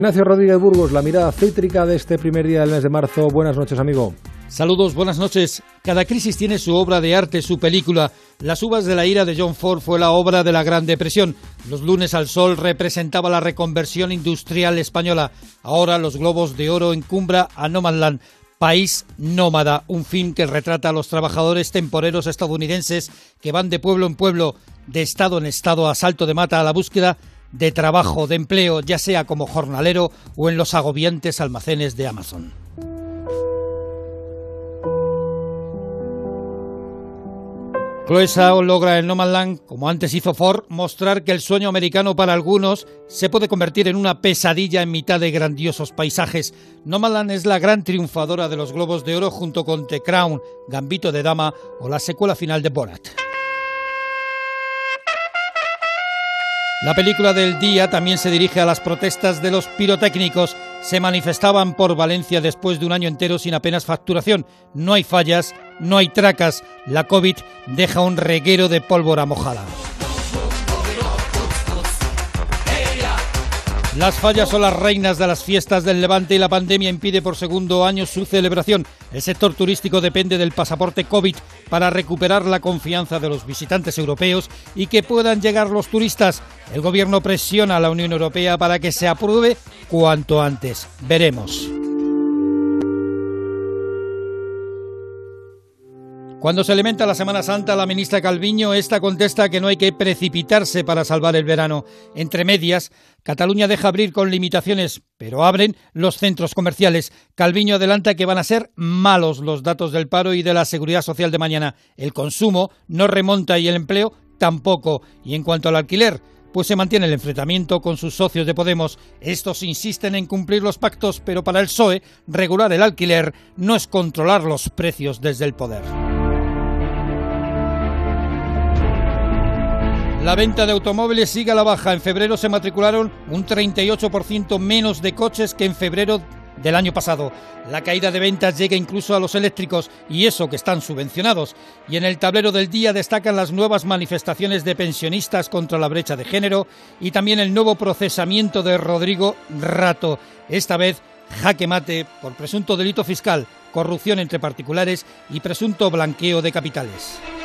Ignacio Rodríguez Burgos, la mirada cítrica de este primer día del mes de marzo. Buenas noches, amigo. Saludos, buenas noches. Cada crisis tiene su obra de arte, su película. Las uvas de la ira de John Ford fue la obra de la Gran Depresión. Los lunes al sol representaba la reconversión industrial española. Ahora los globos de oro encumbra a Nomadland, país nómada, un film que retrata a los trabajadores temporeros estadounidenses que van de pueblo en pueblo, de estado en estado, a salto de mata a la búsqueda de trabajo, de empleo, ya sea como jornalero o en los agobiantes almacenes de Amazon. Chloe Zhao logra en Nomadland, como antes hizo Ford, mostrar que el sueño americano para algunos se puede convertir en una pesadilla en mitad de grandiosos paisajes. Nomadland es la gran triunfadora de los Globos de Oro junto con The Crown, Gambito de Dama o la secuela final de Borat. La película del día también se dirige a las protestas de los pirotécnicos. Se manifestaban por Valencia después de un año entero sin apenas facturación. No hay fallas, no hay tracas. La COVID deja un reguero de pólvora mojada. Las fallas son las reinas de las fiestas del Levante y la pandemia impide por segundo año su celebración. El sector turístico depende del pasaporte COVID para recuperar la confianza de los visitantes europeos y que puedan llegar los turistas. El gobierno presiona a la Unión Europea para que se apruebe cuanto antes. Veremos. Cuando se alimenta la Semana Santa, la ministra Calviño, esta contesta que no hay que precipitarse para salvar el verano. Entre medias, Cataluña deja abrir con limitaciones, pero abren los centros comerciales. Calviño adelanta que van a ser malos los datos del paro y de la seguridad social de mañana. El consumo no remonta y el empleo tampoco. Y en cuanto al alquiler, pues se mantiene el enfrentamiento con sus socios de Podemos. Estos insisten en cumplir los pactos, pero para el PSOE, regular el alquiler no es controlar los precios desde el poder. La venta de automóviles sigue a la baja. En febrero se matricularon un 38% menos de coches que en febrero del año pasado. La caída de ventas llega incluso a los eléctricos, y eso que están subvencionados. Y en el tablero del día destacan las nuevas manifestaciones de pensionistas contra la brecha de género y también el nuevo procesamiento de Rodrigo Rato. Esta vez jaque mate por presunto delito fiscal, corrupción entre particulares y presunto blanqueo de capitales.